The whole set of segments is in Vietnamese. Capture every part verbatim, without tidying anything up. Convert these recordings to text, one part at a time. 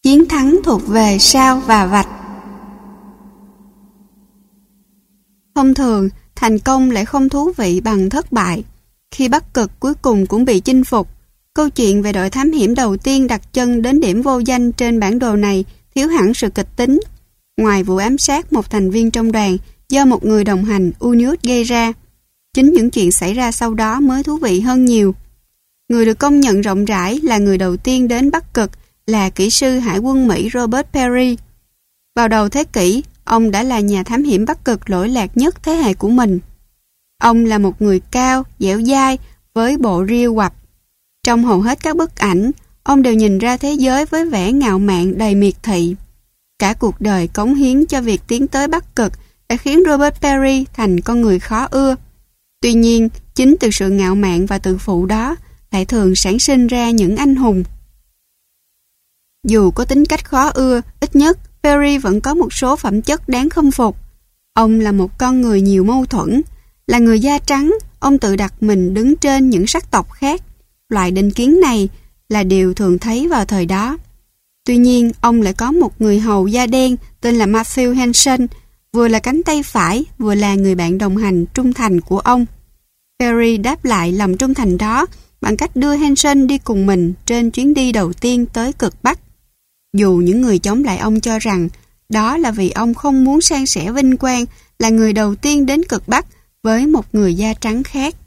Chiến thắng thuộc về sao và vạch. Thông thường, thành công lại không thú vị bằng thất bại. Khi Bắc Cực cuối cùng cũng bị chinh phục, câu chuyện về đội thám hiểm đầu tiên đặt chân đến điểm vô danh trên bản đồ này thiếu hẳn sự kịch tính. Ngoài vụ ám sát một thành viên trong đoàn do một người đồng hành Unius gây ra, chính những chuyện xảy ra sau đó mới thú vị hơn nhiều. Người được công nhận rộng rãi là người đầu tiên đến Bắc Cực là kỹ sư hải quân Mỹ Robert Peary. Vào đầu thế kỷ, ông đã là nhà thám hiểm Bắc Cực lỗi lạc nhất thế hệ của mình. Ông là một người cao, dẻo dai, với bộ ria quặp. Trong hầu hết các bức ảnh, ông đều nhìn ra thế giới với vẻ ngạo mạn đầy miệt thị. Cả cuộc đời cống hiến cho việc tiến tới Bắc Cực đã khiến Robert Peary thành con người khó ưa. Tuy nhiên, chính từ sự ngạo mạn và tự phụ đó lại thường sản sinh ra những anh hùng. Dù có tính cách khó ưa, ít nhất Peary vẫn có một số phẩm chất đáng khâm phục. Ông là một con người nhiều mâu thuẫn. Là người da trắng, ông tự đặt mình đứng trên những sắc tộc khác. Loại định kiến này là điều thường thấy vào thời đó. Tuy nhiên, ông lại có một người hầu da đen tên là Matthew Henson, vừa là cánh tay phải, vừa là người bạn đồng hành trung thành của ông. Peary đáp lại lòng trung thành đó bằng cách đưa Henson đi cùng mình trên chuyến đi đầu tiên tới cực Bắc. Dù những người chống lại ông cho rằng đó là vì ông không muốn san sẻ vinh quang là người đầu tiên đến cực Bắc với một người da trắng khác.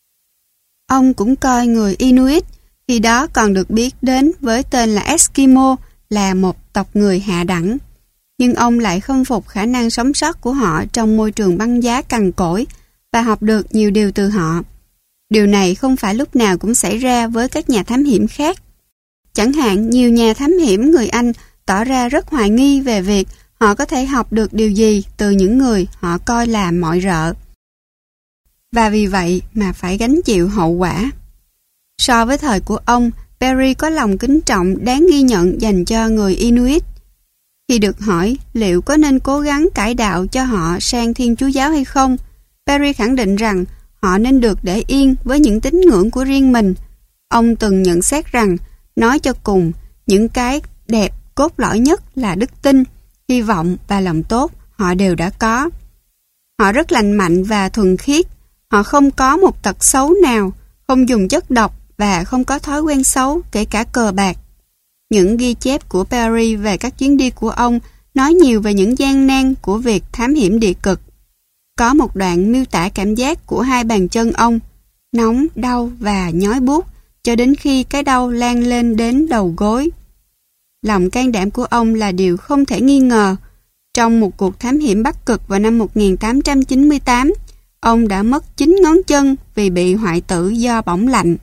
Ông cũng coi người Inuit, khi đó còn được biết đến với tên là Eskimo, là một tộc người hạ đẳng. Nhưng ông lại khâm phục khả năng sống sót của họ trong môi trường băng giá cằn cỗi và học được nhiều điều từ họ. Điều này không phải lúc nào cũng xảy ra với các nhà thám hiểm khác. Chẳng hạn, nhiều nhà thám hiểm người Anh tỏ ra rất hoài nghi về việc họ có thể học được điều gì từ những người họ coi là mọi rợ. Và vì vậy mà phải gánh chịu hậu quả. So với thời của ông, Peary có lòng kính trọng đáng ghi nhận dành cho người Inuit. Khi được hỏi liệu có nên cố gắng cải đạo cho họ sang Thiên Chúa giáo hay không, Peary khẳng định rằng họ nên được để yên với những tín ngưỡng của riêng mình. Ông từng nhận xét rằng, nói cho cùng, những cái đẹp cốt lõi nhất là đức tin, hy vọng và lòng tốt họ đều đã có. Họ rất lành mạnh và thuần khiết. Họ không có một tật xấu nào, không dùng chất độc và không có thói quen xấu, kể cả cờ bạc. Những ghi chép của Peary về các chuyến đi của ông nói nhiều về những gian nan của việc thám hiểm địa cực. Có một đoạn miêu tả cảm giác của hai bàn chân ông, nóng, đau và nhói buốt, cho đến khi cái đau lan lên đến đầu gối. Lòng can đảm của ông là điều không thể nghi ngờ. Trong một cuộc thám hiểm Bắc Cực vào năm một nghìn tám trăm chín mươi tám, ông đã mất chín ngón chân vì bị hoại tử do bỏng lạnh.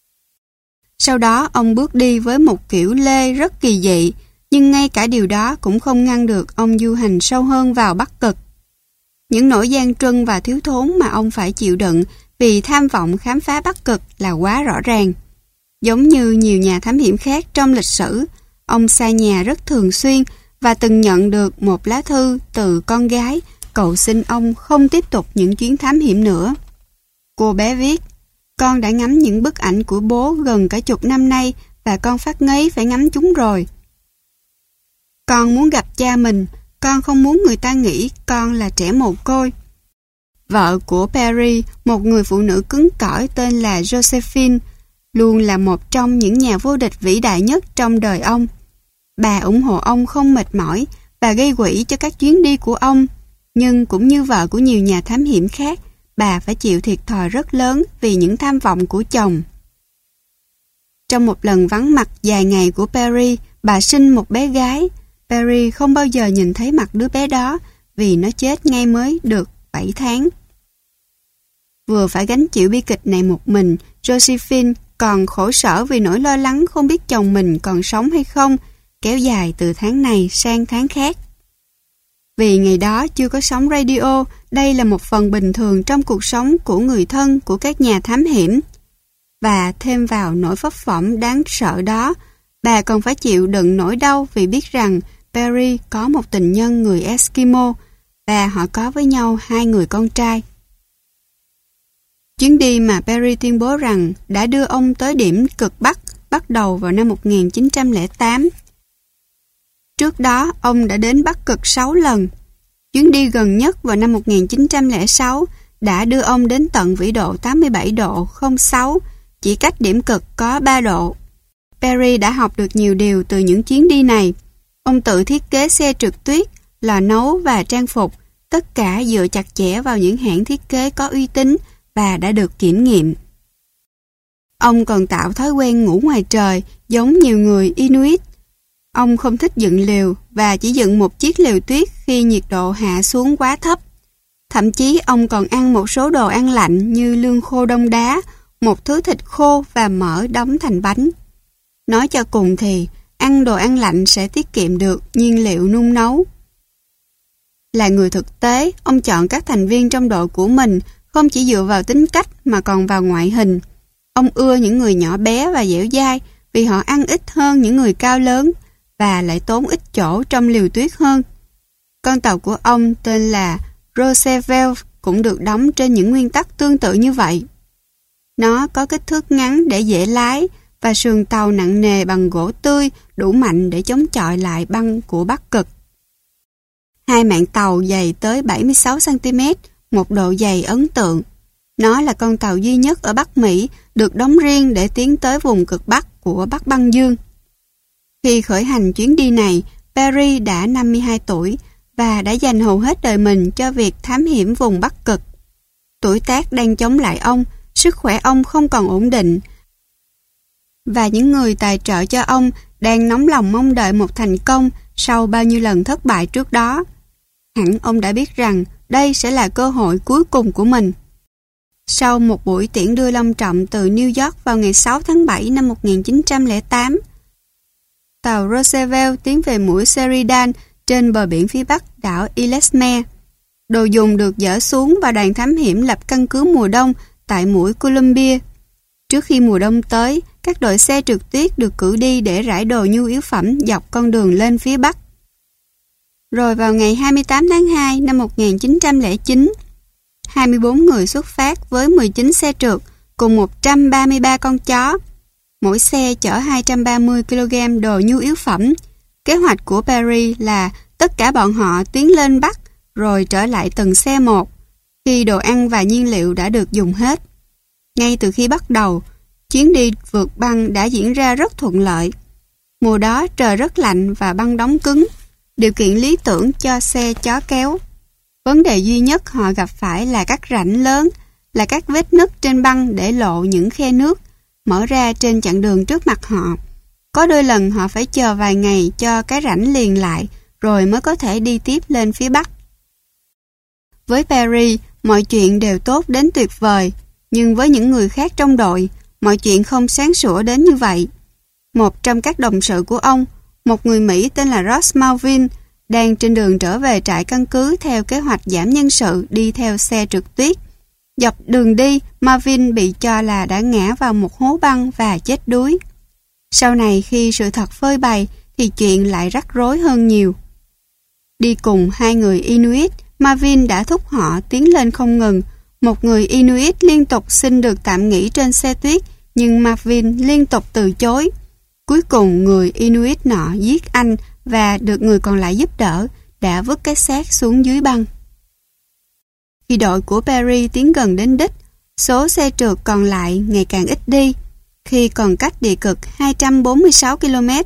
Sau đó ông bước đi với một kiểu lê rất kỳ dị, nhưng ngay cả điều đó cũng không ngăn được ông du hành sâu hơn vào Bắc Cực. Những nỗi gian truân và thiếu thốn mà ông phải chịu đựng vì tham vọng khám phá Bắc Cực là quá rõ ràng. Giống như nhiều nhà thám hiểm khác trong lịch sử, ông xa nhà rất thường xuyên và từng nhận được một lá thư từ con gái cầu xin ông không tiếp tục những chuyến thám hiểm nữa. Cô bé viết, con đã ngắm những bức ảnh của bố gần cả chục năm nay và con phát ngấy phải ngắm chúng rồi. Con muốn gặp cha mình, con không muốn người ta nghĩ con là trẻ mồ côi. Vợ của Peary, một người phụ nữ cứng cỏi tên là Josephine, luôn là một trong những nhà vô địch vĩ đại nhất trong đời ông. Bà ủng hộ ông không mệt mỏi và gây quỹ cho các chuyến đi của ông. Nhưng cũng như vợ của nhiều nhà thám hiểm khác, bà phải chịu thiệt thòi rất lớn vì những tham vọng của chồng. Trong một lần vắng mặt dài ngày của Peary, bà sinh một bé gái. Peary không bao giờ nhìn thấy mặt đứa bé đó vì nó chết ngay mới được bảy tháng. Vừa phải gánh chịu bi kịch này một mình, Josephine còn khổ sở vì nỗi lo lắng không biết chồng mình còn sống hay không, kéo dài từ tháng này sang tháng khác. Vì ngày đó chưa có sóng radio, đây là một phần bình thường trong cuộc sống của người thân của các nhà thám hiểm. Và thêm vào nỗi phấp phỏng đáng sợ đó, bà còn phải chịu đựng nỗi đau vì biết rằng Peary có một tình nhân người Eskimo và họ có với nhau hai người con trai. Chuyến đi mà Peary tuyên bố rằng đã đưa ông tới điểm cực Bắc bắt đầu vào năm một nghìn chín trăm lẻ tám. Trước đó, ông đã đến Bắc Cực sáu lần. Chuyến đi gần nhất vào năm một nghìn chín trăm lẻ sáu đã đưa ông đến tận vĩ độ tám mươi bảy độ không sáu, chỉ cách điểm cực có ba độ. Peary đã học được nhiều điều từ những chuyến đi này. Ông tự thiết kế xe trượt tuyết, lò nấu và trang phục, tất cả dựa chặt chẽ vào những hãng thiết kế có uy tín và đã được kiểm nghiệm. Ông còn tạo thói quen ngủ ngoài trời giống nhiều người Inuit. Ông không thích dựng lều và chỉ dựng một chiếc lều tuyết khi nhiệt độ hạ xuống quá thấp. Thậm chí ông còn ăn một số đồ ăn lạnh như lương khô đông đá, một thứ thịt khô và mỡ đóng thành bánh. Nói cho cùng thì, ăn đồ ăn lạnh sẽ tiết kiệm được nhiên liệu nung nấu. Là người thực tế, ông chọn các thành viên trong đội của mình không chỉ dựa vào tính cách mà còn vào ngoại hình. Ông ưa những người nhỏ bé và dẻo dai vì họ ăn ít hơn những người cao lớn và lại tốn ít chỗ trong liều tuyết hơn. Con tàu của ông tên là Roosevelt cũng được đóng trên những nguyên tắc tương tự như vậy. Nó có kích thước ngắn để dễ lái và sườn tàu nặng nề bằng gỗ tươi đủ mạnh để chống chọi lại băng của Bắc Cực. Hai mạn tàu dày tới bảy mươi sáu xăng ti mét, một độ dày ấn tượng. Nó là con tàu duy nhất ở Bắc Mỹ được đóng riêng để tiến tới vùng cực Bắc của Bắc băng dương. Khi khởi hành chuyến đi này, Peary đã năm mươi hai tuổi và đã dành hầu hết đời mình cho việc thám hiểm vùng Bắc Cực. Tuổi tác đang chống lại ông, sức khỏe ông không còn ổn định, và những người tài trợ cho ông đang nóng lòng mong đợi một thành công sau bao nhiêu lần thất bại trước đó. Hẳn ông đã biết rằng đây sẽ là cơ hội cuối cùng của mình. Sau một buổi tiễn đưa long trọng từ New York vào ngày sáu tháng bảy năm một nghìn chín trăm lẻ tám, tàu Roosevelt tiến về mũi Sheridan trên bờ biển phía bắc đảo Ellesmere. Đồ dùng được dỡ xuống và đoàn thám hiểm lập căn cứ mùa đông tại mũi Columbia. Trước khi mùa đông tới, các đội xe trượt tuyết được cử đi để rải đồ nhu yếu phẩm dọc con đường lên phía bắc. Rồi vào ngày hai mươi tám tháng hai năm một nghìn chín trăm lẻ chín, hai mươi bốn người xuất phát với mười chín xe trượt cùng một trăm ba mươi ba con chó. Mỗi xe chở hai trăm ba mươi ki lô gam đồ nhu yếu phẩm. Kế hoạch của Peary là tất cả bọn họ tiến lên Bắc rồi trở lại từng xe một khi đồ ăn và nhiên liệu đã được dùng hết. Ngay từ khi bắt đầu, chuyến đi vượt băng đã diễn ra rất thuận lợi. Mùa đó trời rất lạnh và băng đóng cứng, điều kiện lý tưởng cho xe chó kéo. Vấn đề duy nhất họ gặp phải là các rãnh lớn, là các vết nứt trên băng để lộ những khe nước mở ra trên chặng đường trước mặt họ. Có đôi lần họ phải chờ vài ngày cho cái rãnh liền lại rồi mới có thể đi tiếp lên phía bắc. Với Peary, mọi chuyện đều tốt đến tuyệt vời, nhưng với những người khác trong đội, mọi chuyện không sáng sủa đến như vậy. Một trong các đồng sự của ông, một người Mỹ tên là Ross Marvin, đang trên đường trở về trại căn cứ theo kế hoạch giảm nhân sự đi theo xe trượt tuyết. Dọc đường đi, Marvin bị cho là đã ngã vào một hố băng và chết đuối. Sau này khi sự thật phơi bày thì chuyện lại rắc rối hơn nhiều. Đi cùng hai người Inuit, Marvin đã thúc họ tiến lên không ngừng. Một người Inuit liên tục xin được tạm nghỉ trên xe tuyết, nhưng Marvin liên tục từ chối. Cuối cùng người Inuit nọ giết anh và được người còn lại giúp đỡ, đã vứt cái xác xuống dưới băng. Khi đội của Peary tiến gần đến đích, số xe trượt còn lại ngày càng ít đi. Khi còn cách địa cực hai trăm bốn mươi sáu ki lô mét,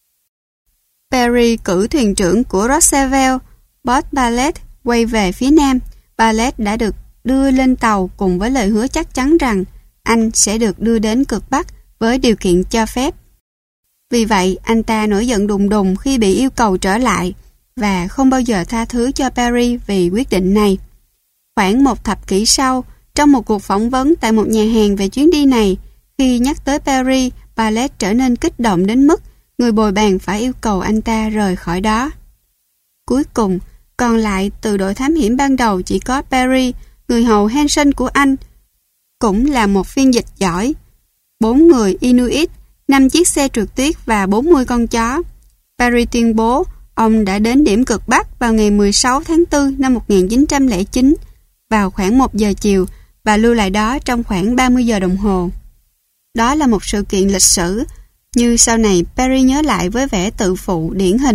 Peary cử thuyền trưởng của Roosevelt, Bob Bartlett, quay về phía nam. Bartlett đã được đưa lên tàu cùng với lời hứa chắc chắn rằng anh sẽ được đưa đến cực Bắc với điều kiện cho phép. Vì vậy, anh ta nổi giận đùng đùng khi bị yêu cầu trở lại và không bao giờ tha thứ cho Peary vì quyết định này. Khoảng một thập kỷ sau, trong một cuộc phỏng vấn tại một nhà hàng về chuyến đi này, khi nhắc tới Peary, Bartlett trở nên kích động đến mức người bồi bàn phải yêu cầu anh ta rời khỏi đó. Cuối cùng, còn lại từ đội thám hiểm ban đầu chỉ có Peary, người hầu Hanson của anh, cũng là một phiên dịch giỏi, bốn người Inuit, năm chiếc xe trượt tuyết và bốn mươi con chó. Peary tuyên bố ông đã đến điểm cực Bắc vào ngày mười sáu tháng tư năm một nghìn chín trăm lẻ chín vào khoảng một giờ chiều và lưu lại đó trong khoảng ba mươi giờ đồng hồ. Đó là một sự kiện lịch sử, như sau này Peary nhớ lại với vẻ tự phụ điển hình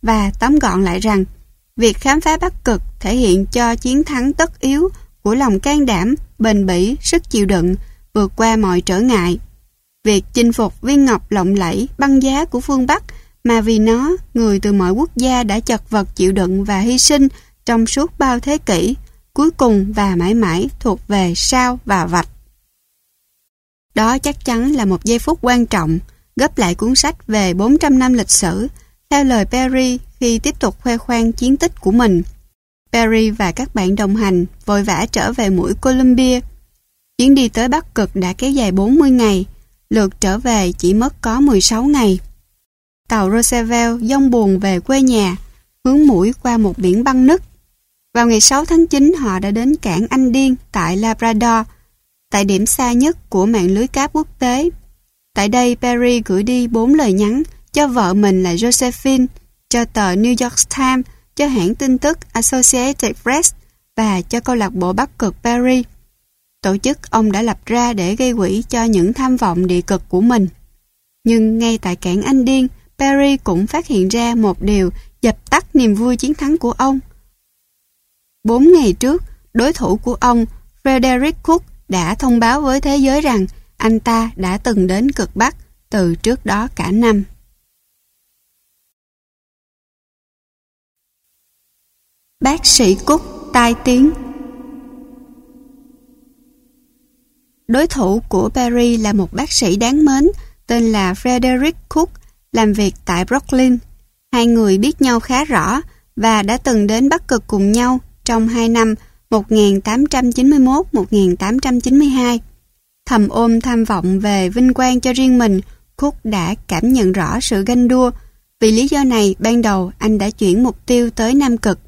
và tóm gọn lại rằng việc khám phá Bắc Cực thể hiện cho chiến thắng tất yếu của lòng can đảm, bền bỉ, sức chịu đựng, vượt qua mọi trở ngại. Việc chinh phục viên ngọc lộng lẫy, băng giá của phương Bắc mà vì nó, người từ mọi quốc gia đã chật vật chịu đựng và hy sinh trong suốt bao thế kỷ, cuối cùng và mãi mãi thuộc về sao và vạch. Đó chắc chắn là một giây phút quan trọng, gấp lại cuốn sách về bốn trăm năm lịch sử, theo lời Perry khi tiếp tục khoe khoang chiến tích của mình. Perry và các bạn đồng hành vội vã trở về mũi Columbia. Chuyến đi tới Bắc Cực đã kéo dài bốn mươi ngày, lượt trở về chỉ mất có mười sáu ngày. Tàu Roosevelt dông buồn về quê nhà, hướng mũi qua một biển băng nứt. Vào ngày sáu tháng chín, họ đã đến cảng Anh Điên tại Labrador, tại điểm xa nhất của mạng lưới cáp quốc tế. Tại đây, Perry gửi đi bốn lời nhắn cho vợ mình là Josephine, cho tờ New York Times, cho hãng tin tức Associated Press và cho câu lạc bộ Bắc Cực Perry. Tổ chức ông đã lập ra để gây quỹ cho những tham vọng địa cực của mình. Nhưng ngay tại cảng Anh Điên, Perry cũng phát hiện ra một điều dập tắt niềm vui chiến thắng của ông. Bốn ngày trước, đối thủ của ông, Frederick Cook, đã thông báo với thế giới rằng anh ta đã từng đến cực Bắc từ trước đó cả năm. Bác sĩ Cook tai tiếng. Đối thủ của Perry là một bác sĩ đáng mến tên là Frederick Cook, làm việc tại Brooklyn. Hai người biết nhau khá rõ và đã từng đến Bắc Cực cùng nhau trong hai năm một nghìn tám trăm chín mươi mốt đến một nghìn tám trăm chín mươi hai. Thầm ôm tham vọng về vinh quang cho riêng mình, Cook đã cảm nhận rõ sự ganh đua. Vì lý do này, ban đầu anh đã chuyển mục tiêu tới Nam Cực.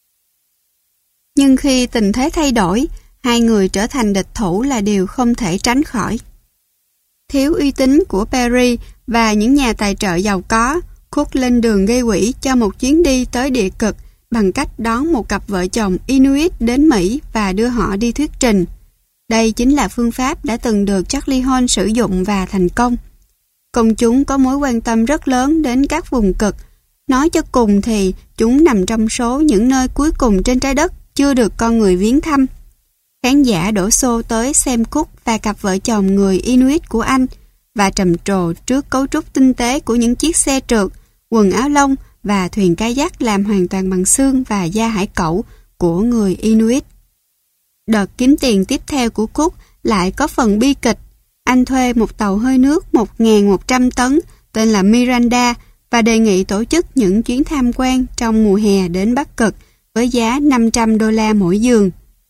Nhưng khi tình thế thay đổi, hai người trở thành địch thủ là điều không thể tránh khỏi. Thiếu uy tín của Perry và những nhà tài trợ giàu có, Cook lên đường gây quỹ cho một chuyến đi tới địa cực bằng cách đón một cặp vợ chồng Inuit đến Mỹ và đưa họ đi thuyết trình. Đây chính là phương pháp đã từng được Charlie Horn sử dụng và thành công. Công chúng có mối quan tâm rất lớn đến các vùng cực. Nói cho cùng thì chúng nằm trong số những nơi cuối cùng trên trái đất chưa được con người viếng thăm. Khán giả đổ xô tới xem Cook và cặp vợ chồng người Inuit của anh và trầm trồ trước cấu trúc tinh tế của những chiếc xe trượt, quần áo lông và thuyền kayak làm hoàn toàn bằng xương và da hải cẩu của người Inuit. Đợt kiếm tiền tiếp theo của Cook lại có phần bi kịch. Anh thuê một tàu hơi nước một nghìn một trăm tấn tên là Miranda và đề nghị tổ chức những chuyến tham quan trong mùa hè đến Bắc Cực với giá năm trăm đô la mỗi giường.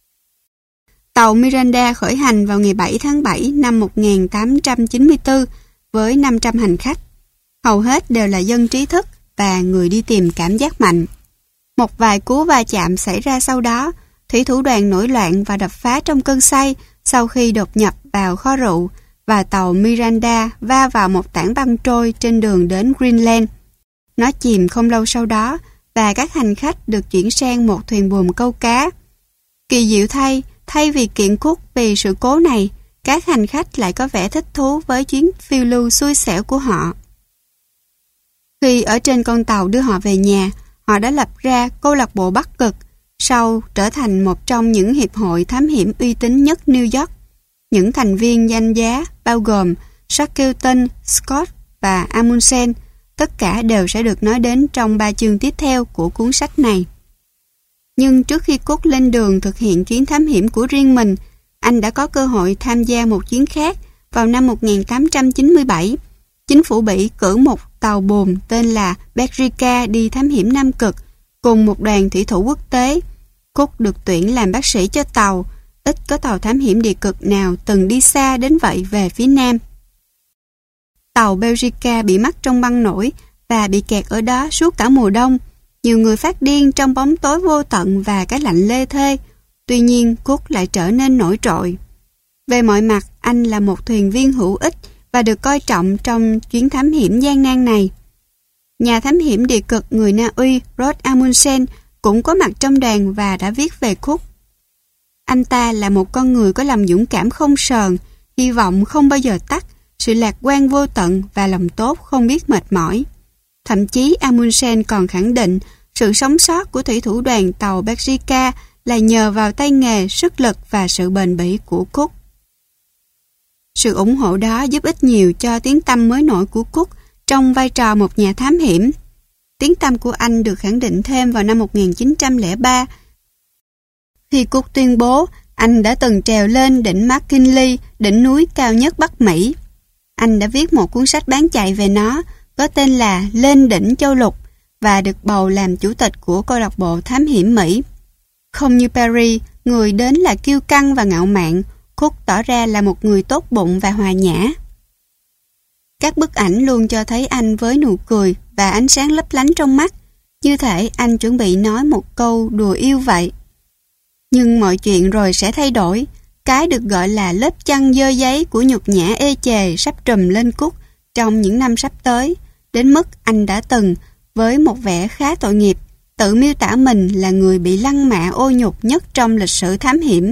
Tàu Miranda khởi hành vào ngày bảy tháng bảy năm một nghìn tám trăm chín mươi tư với năm trăm hành khách. Hầu hết đều là dân trí thức và người đi tìm cảm giác mạnh. Một vài cú va chạm xảy ra sau đó, thủy thủ đoàn nổi loạn và đập phá trong cơn say sau khi đột nhập vào kho rượu và tàu Miranda va vào một tảng băng trôi trên đường đến Greenland. Nó chìm không lâu sau đó và các hành khách được chuyển sang một thuyền buồm câu cá. Kỳ diệu thay, thay vì kiện Cook vì sự cố này, các hành khách lại có vẻ thích thú với chuyến phiêu lưu xui xẻo của họ. Khi ở trên con tàu đưa họ về nhà, họ đã lập ra câu lạc bộ Bắc Cực, sau trở thành một trong những hiệp hội thám hiểm uy tín nhất New York. Những thành viên danh giá bao gồm Shackleton, Scott và Amundsen, tất cả đều sẽ được nói đến trong ba chương tiếp theo của cuốn sách này. Nhưng trước khi Cook lên đường thực hiện chuyến thám hiểm của riêng mình, anh đã có cơ hội tham gia một chuyến khác vào năm một nghìn tám trăm chín mươi bảy. Chính phủ Bỉ cử một tàu buồm tên là Bedrika đi thám hiểm Nam Cực cùng một đoàn thủy thủ quốc tế. Cook được tuyển làm bác sĩ cho tàu. Ít có tàu thám hiểm địa cực nào từng đi xa đến vậy về phía Nam. Tàu Bedrika bị mắc trong băng nổi và bị kẹt ở đó suốt cả mùa đông. Nhiều người phát điên trong bóng tối vô tận và cái lạnh lê thê. Tuy nhiên, Cook lại trở nên nổi trội. Về mọi mặt, anh là một thuyền viên hữu ích và được coi trọng trong chuyến thám hiểm gian nan này. Nhà thám hiểm địa cực người Na Uy Roald Amundsen cũng có mặt trong đoàn và đã viết về Cook. Anh ta là một con người có lòng dũng cảm không sờn, hy vọng không bao giờ tắt, sự lạc quan vô tận và lòng tốt không biết mệt mỏi. Thậm chí Amundsen còn khẳng định sự sống sót của thủy thủ đoàn tàu Belgica là nhờ vào tay nghề, sức lực và sự bền bỉ của Cook. Sự ủng hộ đó giúp ích nhiều cho tiếng tăm mới nổi của Cook trong vai trò một nhà thám hiểm. Tiếng tăm của anh được khẳng định thêm vào năm một nghìn chín trăm lẻ ba khi Cook tuyên bố anh đã từng trèo lên đỉnh McKinley, đỉnh núi cao nhất Bắc Mỹ. Anh đã viết một cuốn sách bán chạy về nó có tên là Lên đỉnh châu lục và được bầu làm chủ tịch của câu lạc bộ thám hiểm Mỹ. Không như Peary, người đến là kiêu căng và ngạo mạn, Cook tỏ ra là một người tốt bụng và hòa nhã. Các bức ảnh luôn cho thấy anh với nụ cười và ánh sáng lấp lánh trong mắt, như thể anh chuẩn bị nói một câu đùa yêu vậy. Nhưng mọi chuyện rồi sẽ thay đổi. Cái được gọi là lớp chăn dơ giấy của nhục nhã ê chề sắp trùm lên Cook trong những năm sắp tới, đến mức anh đã từng, với một vẻ khá tội nghiệp, tự miêu tả mình là người bị lăng mạ ô nhục nhất trong lịch sử thám hiểm.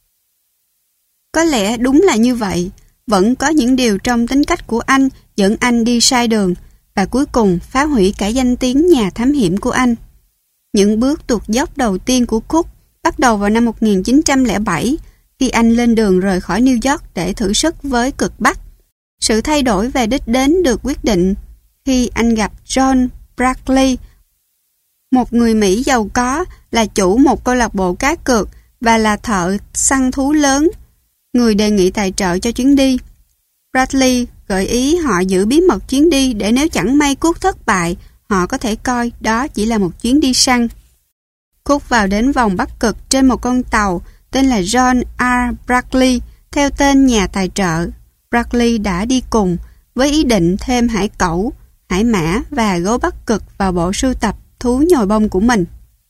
Có lẽ đúng là như vậy, vẫn có những điều trong tính cách của anh dẫn anh đi sai đường và cuối cùng phá hủy cả danh tiếng nhà thám hiểm của anh. Những bước tuột dốc đầu tiên của Cook bắt đầu vào năm một nghìn chín trăm lẻ bảy khi anh lên đường rời khỏi New York để thử sức với cực Bắc. Sự thay đổi về đích đến được quyết định khi anh gặp John Bradley, một người Mỹ giàu có, là chủ một câu lạc bộ cá cược và là thợ săn thú lớn, người đề nghị tài trợ cho chuyến đi. Bradley gợi ý họ giữ bí mật chuyến đi để nếu chẳng may Cook thất bại, họ có thể coi đó chỉ là một chuyến đi săn. Cook vào đến vòng Bắc Cực trên một con tàu tên là John R. Bradley, theo tên nhà tài trợ. Bradley đã đi cùng với ý định thêm hải cẩu, hải mã và gấu Bắc Cực vào bộ sưu tập thú nhồi bông của mình.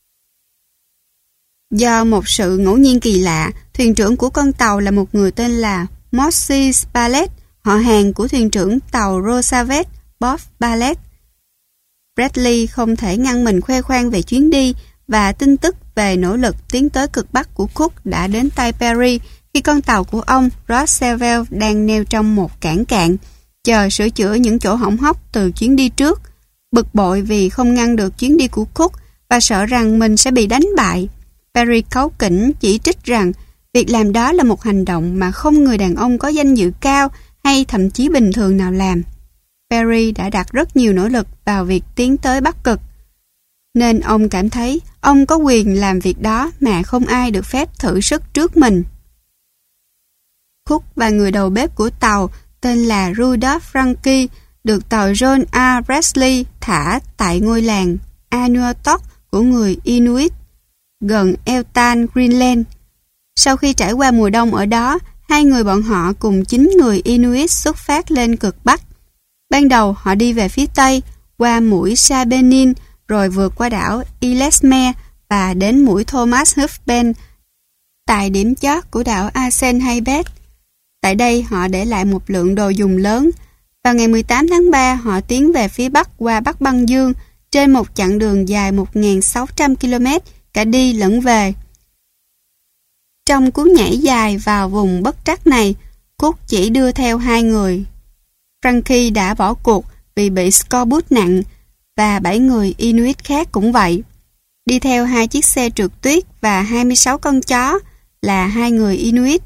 Do một sự ngẫu nhiên kỳ lạ, thuyền trưởng của con tàu là một người tên là Moses Ballet, họ hàng của thuyền trưởng tàu Roosevelt, Bob Ballet. Bradley không thể ngăn mình khoe khoang về chuyến đi, và tin tức về nỗ lực tiến tới cực Bắc của Cook đã đến tay Peary khi con tàu của ông Roosevelt đang neo trong một cảng cạn, chờ sửa chữa những chỗ hỏng hóc từ chuyến đi trước. Bực bội vì không ngăn được chuyến đi của Cook và sợ rằng mình sẽ bị đánh bại, Peary cáu kỉnh chỉ trích rằng việc làm đó là một hành động mà không người đàn ông có danh dự cao hay thậm chí bình thường nào làm. Peary đã đặt rất nhiều nỗ lực vào việc tiến tới Bắc Cực, nên ông cảm thấy ông có quyền làm việc đó mà không ai được phép thử sức trước mình. Cook và người đầu bếp của tàu tên là Rudolph Franke được tàu John R. Bradley thả tại ngôi làng Anuotok của người Inuit gần Eltan, Greenland. Sau khi trải qua mùa đông ở đó, hai người bọn họ cùng chín người Inuit xuất phát lên cực Bắc. Ban đầu họ đi về phía Tây, qua mũi Sabenin, rồi vượt qua đảo Ellesmere và đến mũi Thomas Hufben tại điểm chót của đảo Asenhaibet. Tại đây họ để lại một lượng đồ dùng lớn. Vào ngày mười tám tháng ba, họ tiến về phía Bắc qua Bắc Băng Dương trên một chặng đường dài một nghìn sáu trăm ki lô mét cả đi lẫn về. Trong cú nhảy dài vào vùng bất trắc này, Cook chỉ đưa theo hai người. Franke đã bỏ cuộc vì bị scorbut nặng và bảy người Inuit khác cũng vậy. Đi theo hai chiếc xe trượt tuyết và hai mươi sáu con chó là hai người Inuit,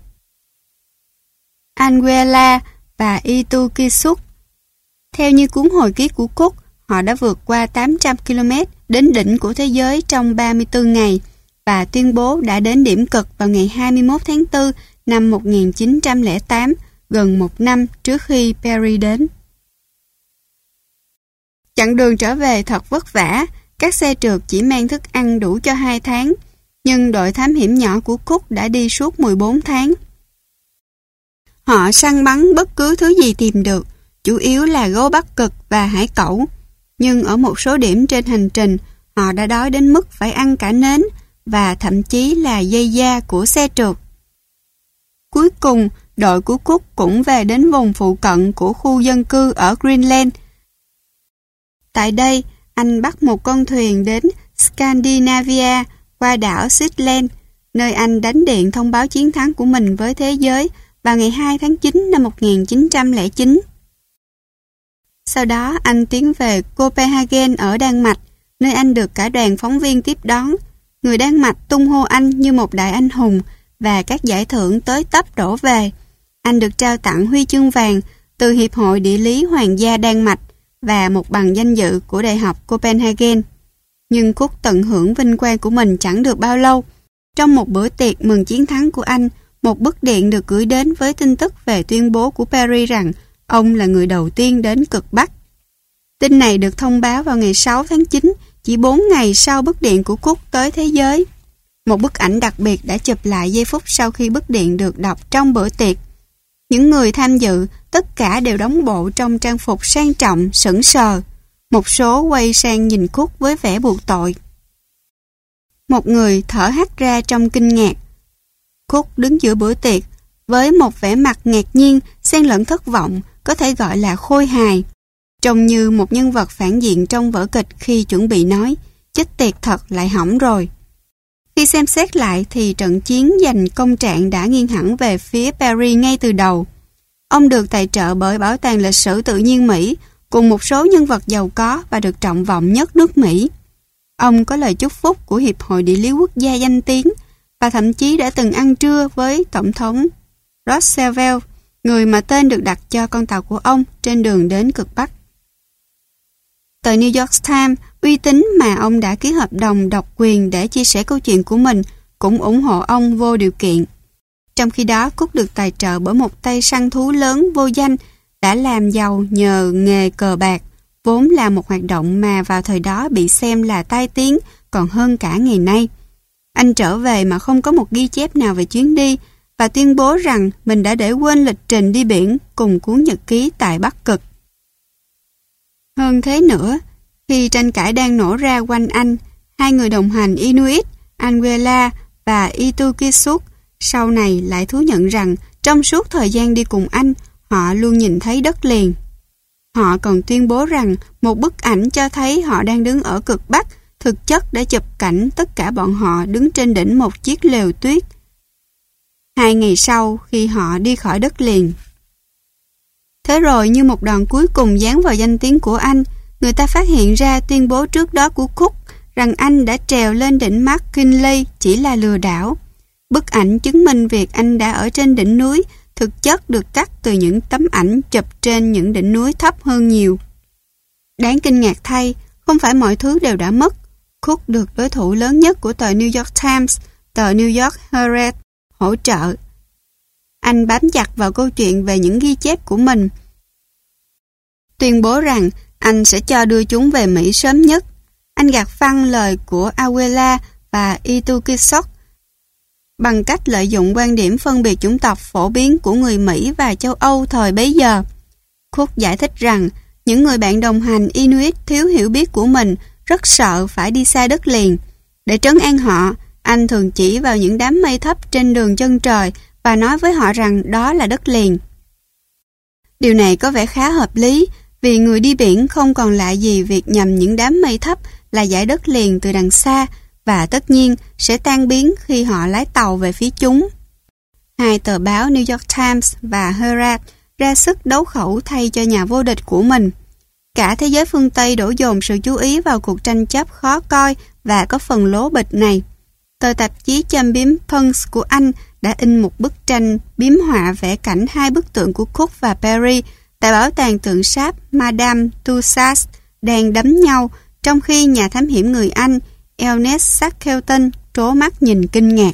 Anguilla và Itukisuk. Theo như cuốn hồi ký của Cook, họ đã vượt qua tám trăm ki lô mét đến đỉnh của thế giới trong ba mươi tư ngày và tuyên bố đã đến điểm cực vào ngày hai mươi mốt tháng tư năm một nghìn chín trăm lẻ tám, gần một năm trước khi Peary đến. Chặng đường trở về thật vất vả, các xe trượt chỉ mang thức ăn đủ cho hai tháng, nhưng đội thám hiểm nhỏ của Cook đã đi suốt mười bốn tháng. Họ săn bắn bất cứ thứ gì tìm được, chủ yếu là gấu Bắc Cực và hải cẩu. Nhưng ở một số điểm trên hành trình, họ đã đói đến mức phải ăn cả nến và thậm chí là dây da của xe trượt. Cuối cùng, đội của Cook cũng về đến vùng phụ cận của khu dân cư ở Greenland. Tại đây, anh bắt một con thuyền đến Scandinavia qua đảo Shetland, nơi anh đánh điện thông báo chiến thắng của mình với thế giới vào ngày hai tháng chín năm một nghìn chín trăm lẻ chín. Sau đó anh tiến về Copenhagen ở Đan Mạch, nơi anh được cả đoàn phóng viên tiếp đón. Người Đan Mạch tung hô anh như một đại anh hùng và các giải thưởng tới tấp đổ về. Anh được trao tặng huy chương vàng từ Hiệp hội Địa lý Hoàng gia Đan Mạch và một bằng danh dự của Đại học Copenhagen. Nhưng Cook tận hưởng vinh quang của mình chẳng được bao lâu. Trong một bữa tiệc mừng chiến thắng của anh, một bức điện được gửi đến với tin tức về tuyên bố của Peary rằng ông là người đầu tiên đến cực Bắc. Tin này được thông báo vào ngày sáu tháng chín, chỉ bốn ngày sau bức điện của Cook tới thế giới. Một bức ảnh đặc biệt đã chụp lại giây phút sau khi bức điện được đọc trong bữa tiệc. Những người tham dự, tất cả đều đóng bộ trong trang phục sang trọng, sững sờ. Một số quay sang nhìn Cook với vẻ buộc tội. Một người thở hắt ra trong kinh ngạc. Cook đứng giữa bữa tiệc, với một vẻ mặt ngạc nhiên, xen lẫn thất vọng, có thể gọi là khôi hài. Trông như một nhân vật phản diện trong vở kịch khi chuẩn bị nói, chết tiệt thật lại hỏng rồi. Khi xem xét lại thì trận chiến giành công trạng đã nghiêng hẳn về phía Peary ngay từ đầu. Ông được tài trợ bởi Bảo tàng Lịch sử Tự nhiên Mỹ cùng một số nhân vật giàu có và được trọng vọng nhất nước Mỹ. Ông có lời chúc phúc của Hiệp hội Địa lý Quốc gia danh tiếng và thậm chí đã từng ăn trưa với Tổng thống Roosevelt, người mà tên được đặt cho con tàu của ông trên đường đến cực Bắc. Tờ New York Times, uy tín mà ông đã ký hợp đồng độc quyền để chia sẻ câu chuyện của mình, cũng ủng hộ ông vô điều kiện. Trong khi đó, Cook được tài trợ bởi một tay săn thú lớn vô danh đã làm giàu nhờ nghề cờ bạc, vốn là một hoạt động mà vào thời đó bị xem là tai tiếng còn hơn cả ngày nay. Anh trở về mà không có một ghi chép nào về chuyến đi và tuyên bố rằng mình đã để quên lịch trình đi biển cùng cuốn nhật ký tại Bắc Cực. Hơn thế nữa, khi tranh cãi đang nổ ra quanh anh, hai người đồng hành Inuit, Anguilla và Itukisuk sau này lại thú nhận rằng trong suốt thời gian đi cùng anh, họ luôn nhìn thấy đất liền. Họ còn tuyên bố rằng một bức ảnh cho thấy họ đang đứng ở cực Bắc thực chất đã chụp cảnh tất cả bọn họ đứng trên đỉnh một chiếc lều tuyết. Hai ngày sau khi họ đi khỏi đất liền. Thế rồi như một đòn cuối cùng dán vào danh tiếng của anh, người ta phát hiện ra tuyên bố trước đó của Cook rằng anh đã trèo lên đỉnh McKinley chỉ là lừa đảo. Bức ảnh chứng minh việc anh đã ở trên đỉnh núi thực chất được cắt từ những tấm ảnh chụp trên những đỉnh núi thấp hơn nhiều. Đáng kinh ngạc thay, không phải mọi thứ đều đã mất. Cook được đối thủ lớn nhất của tờ New York Times, tờ New York Herald hỗ trợ. Anh bám chặt vào câu chuyện về những ghi chép của mình, tuyên bố rằng anh sẽ cho đưa chúng về Mỹ sớm nhất. Anh gạt phăng lời của Aguila và Itukisok bằng cách lợi dụng quan điểm phân biệt chủng tộc phổ biến của người Mỹ và châu Âu thời bấy giờ. Cook giải thích rằng những người bạn đồng hành Inuit thiếu hiểu biết của mình rất sợ phải đi xa đất liền. Để trấn an họ, anh thường chỉ vào những đám mây thấp trên đường chân trời và nói với họ rằng đó là đất liền. Điều này có vẻ khá hợp lý, vì người đi biển không còn lạ gì việc nhầm những đám mây thấp là dải đất liền từ đằng xa và tất nhiên sẽ tan biến khi họ lái tàu về phía chúng. Hai tờ báo New York Times và Herald ra sức đấu khẩu thay cho nhà vô địch của mình. Cả thế giới phương Tây đổ dồn sự chú ý vào cuộc tranh chấp khó coi và có phần lố bịch này. Tờ tạp chí châm biếm Punch của Anh đã in một bức tranh biếm họa vẽ cảnh hai bức tượng của Cook và Peary tại bảo tàng tượng sáp Madame Tussauds đang đấm nhau, trong khi nhà thám hiểm người Anh Ernest Shackleton trố mắt nhìn kinh ngạc.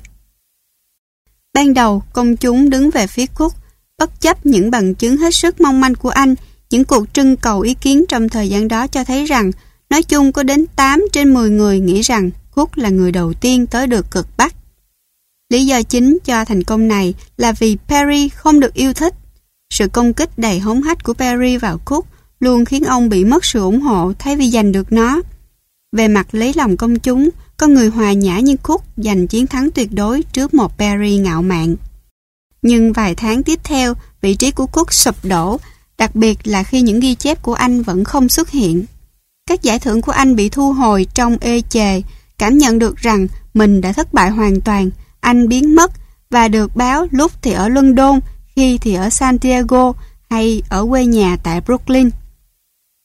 Ban đầu, công chúng đứng về phía Cook, bất chấp những bằng chứng hết sức mong manh của anh. Những cuộc trưng cầu ý kiến trong thời gian đó cho thấy rằng nói chung có đến tám trên mười người nghĩ rằng Cook là người đầu tiên tới được cực Bắc. Lý do chính cho thành công này là vì Peary không được yêu thích. Sự công kích đầy hống hách của Peary vào Cook luôn khiến ông bị mất sự ủng hộ thay vì giành được nó. Về mặt lấy lòng công chúng, con người hòa nhã như Cook giành chiến thắng tuyệt đối trước một Peary ngạo mạn. Nhưng vài tháng tiếp theo, vị trí của Cook sụp đổ, đặc biệt là khi những ghi chép của anh vẫn không xuất hiện. Các giải thưởng của anh bị thu hồi trong ê chề, cảm nhận được rằng mình đã thất bại hoàn toàn. Anh biến mất và được báo lúc thì ở London, khi thì ở Santiago hay ở quê nhà tại Brooklyn.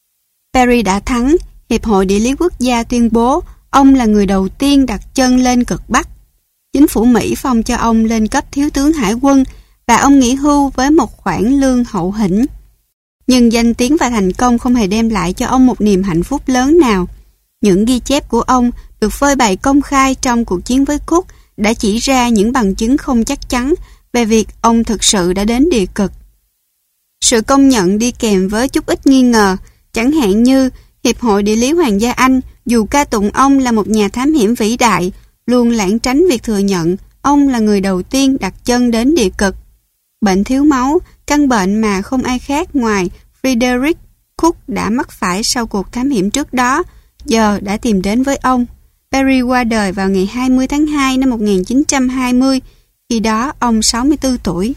Perry đã thắng. Hiệp hội Địa lý Quốc gia tuyên bố ông là người đầu tiên đặt chân lên cực Bắc. Chính phủ Mỹ phong cho ông lên cấp thiếu tướng hải quân và ông nghỉ hưu với một khoản lương hậu hĩnh. Nhưng danh tiếng và thành công không hề đem lại cho ông một niềm hạnh phúc lớn nào. Những ghi chép của ông được phơi bày công khai trong cuộc chiến với Cook đã chỉ ra những bằng chứng không chắc chắn về việc ông thực sự đã đến địa cực. Sự công nhận đi kèm với chút ít nghi ngờ, chẳng hạn như Hiệp hội Địa lý Hoàng gia Anh, dù ca tụng ông là một nhà thám hiểm vĩ đại, luôn lảng tránh việc thừa nhận ông là người đầu tiên đặt chân đến địa cực. Bệnh thiếu máu, căn bệnh mà không ai khác ngoài Frederick Cook đã mắc phải sau cuộc thám hiểm trước đó, giờ đã tìm đến với ông. Perry qua đời vào ngày hai mươi tháng hai năm một nghìn chín trăm hai mươi, khi đó ông sáu mươi tư tuổi.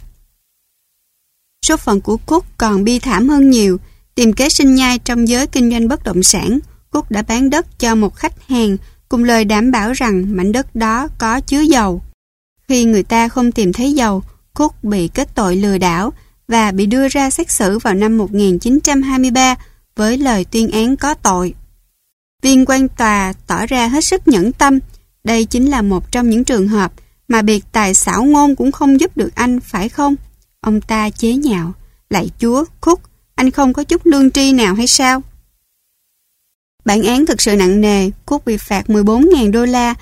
Số phận của Cook còn bi thảm hơn nhiều. Tìm kế sinh nhai trong giới kinh doanh bất động sản, Cook đã bán đất cho một khách hàng cùng lời đảm bảo rằng mảnh đất đó có chứa dầu. Khi người ta không tìm thấy dầu, Cook bị kết tội lừa đảo và bị đưa ra xét xử vào năm một nghìn chín trăm hai mươi ba với lời tuyên án có tội. Viên quan tòa tỏ ra hết sức nhẫn tâm. Đây chính là một trong những trường hợp mà biệt tài xảo ngôn cũng không giúp được anh, phải không? Ông ta chế nhạo. Lạy Chúa, Cook, anh không có chút lương tri nào hay sao? Bản án thực sự nặng nề. Cook bị phạt mười bốn nghìn đô la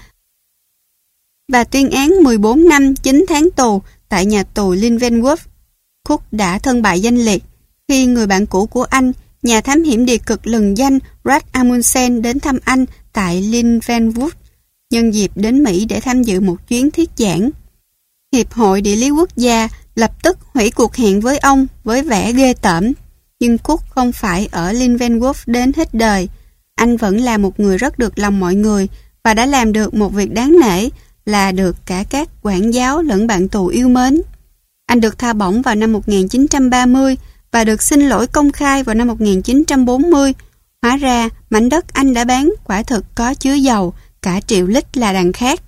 và tuyên án mười bốn năm chín tháng tù tại nhà tù Leavenworth. Cook đã thân bại danh liệt khi người bạn cũ của anh, nhà thám hiểm địa cực lừng danh Ralph Amundsen, đến thăm anh tại Leavenworth nhân dịp đến Mỹ để tham dự một chuyến thuyết giảng. Hiệp hội Địa lý Quốc gia lập tức hủy cuộc hẹn với ông với vẻ ghê tởm. Nhưng Cook không phải ở Leavenworth đến hết đời. Anh vẫn là một người rất được lòng mọi người và đã làm được một việc đáng nể là được cả các quản giáo lẫn bạn tù yêu mến. Anh được tha bổng vào năm một nghìn chín trăm ba mươi và được xin lỗi công khai vào năm một nghìn chín trăm bốn mươi. Hóa ra, mảnh đất anh đã bán quả thực có chứa dầu, cả triệu lít là đằng khác.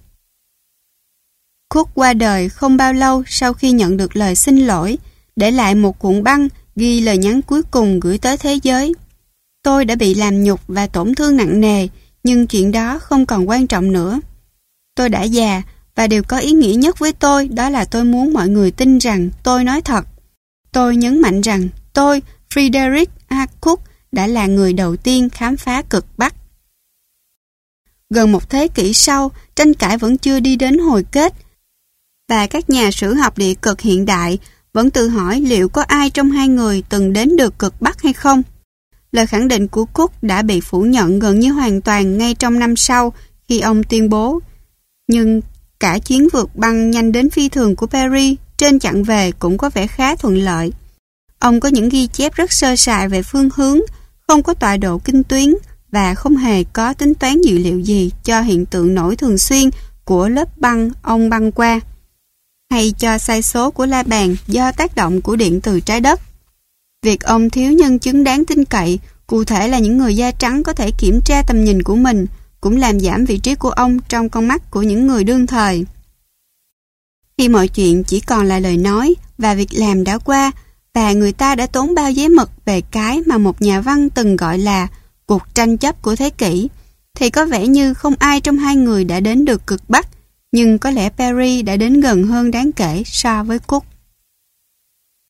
Cook qua đời không bao lâu sau khi nhận được lời xin lỗi, để lại một cuộn băng ghi lời nhắn cuối cùng gửi tới thế giới. Tôi đã bị làm nhục và tổn thương nặng nề, nhưng chuyện đó không còn quan trọng nữa. Tôi đã già và điều có ý nghĩa nhất với tôi đó là tôi muốn mọi người tin rằng tôi nói thật. Tôi nhấn mạnh rằng tôi, Frederick A. Cook, đã là người đầu tiên khám phá cực Bắc. Gần một thế kỷ sau, tranh cãi vẫn chưa đi đến hồi kết và các nhà sử học địa cực hiện đại vẫn tự hỏi liệu có ai trong hai người từng đến được cực Bắc hay không. Lời khẳng định của Cook đã bị phủ nhận gần như hoàn toàn ngay trong năm sau khi ông tuyên bố. Nhưng cả chuyến vượt băng nhanh đến phi thường của Perry trên chặng về cũng có vẻ khá thuận lợi. Ông có những ghi chép rất sơ sài về phương hướng, không có tọa độ kinh tuyến và không hề có tính toán dữ liệu gì cho hiện tượng nổi thường xuyên của lớp băng ông băng qua, hay cho sai số của la bàn do tác động của điện từ trái đất. Việc ông thiếu nhân chứng đáng tin cậy, cụ thể là những người da trắng có thể kiểm tra tầm nhìn của mình, cũng làm giảm vị trí của ông trong con mắt của những người đương thời. Khi mọi chuyện chỉ còn là lời nói và việc làm đã qua, và người ta đã tốn bao giấy mực về cái mà một nhà văn từng gọi là cuộc tranh chấp của thế kỷ, thì có vẻ như không ai trong hai người đã đến được cực Bắc, nhưng có lẽ Perry đã đến gần hơn đáng kể so với Cook.